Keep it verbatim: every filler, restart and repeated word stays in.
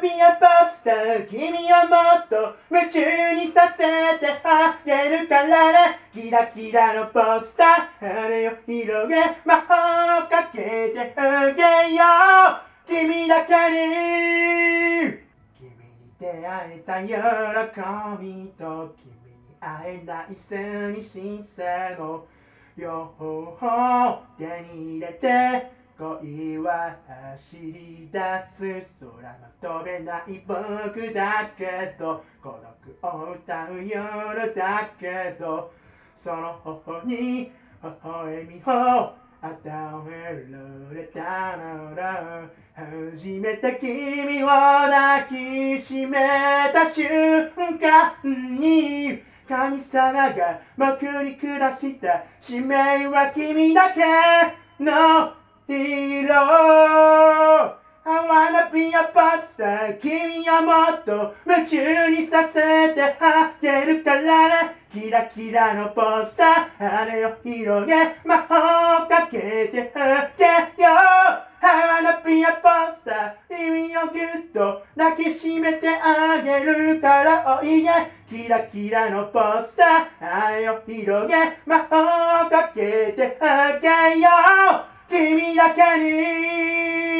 be a pop star 君をもっと夢中にさせてあげるからねキラキラのポップスター羽を広げ魔法をかけてあげよう君だけに君に出会えた喜びと君に会えない数に新鮮の両方を手に入れて恋は走り出す空の飛べない僕だけど孤独を歌う夜だけどその頬に微笑みを与えられたなら初めて君を抱きしめた瞬間に神様が僕に下した使命は君だけのHero I wanna be a pop star 君をもっと夢中にさせてあげるからねキラキラのポップスター羽を広げ魔法をかけてあげよう I wanna be a pop star 君をぎゅっと抱きしめてあげるからおいでキラキラのポップスター羽を広げ魔法をかけてあげよう君だけに